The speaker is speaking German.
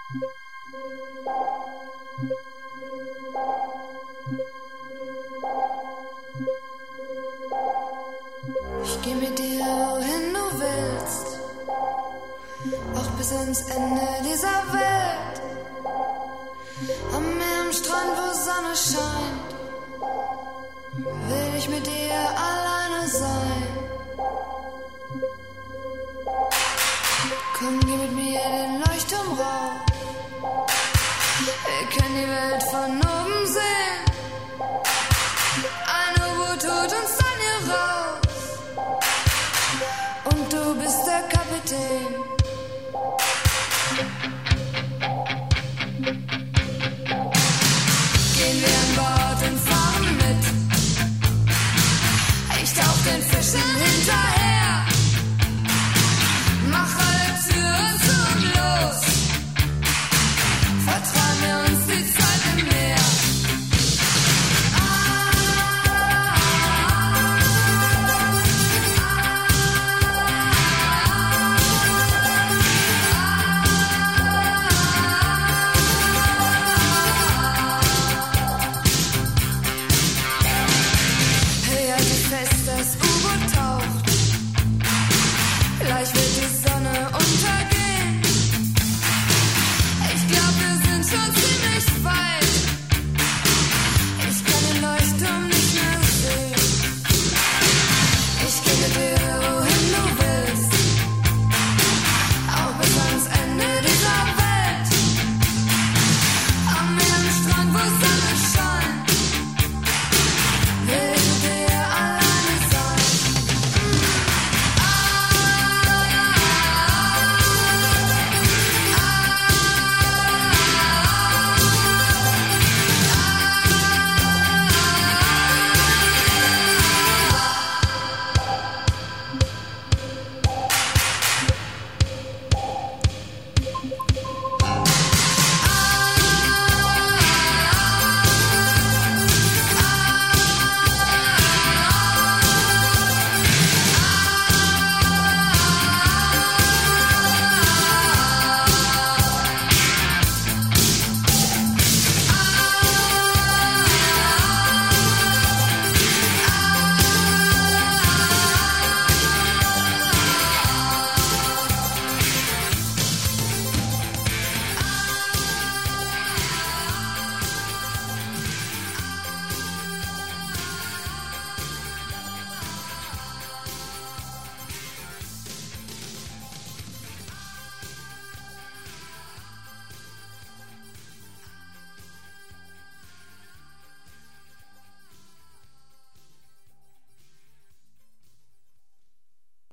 Ich geh mit dir, wohin du willst, auch bis ans Ende dieser Welt. Am Meer, am Strand, wo Sonne scheint, will ich mit dir alleine sein. Komm, geh mit mir den Leuchtturm rauf, wir können die Welt von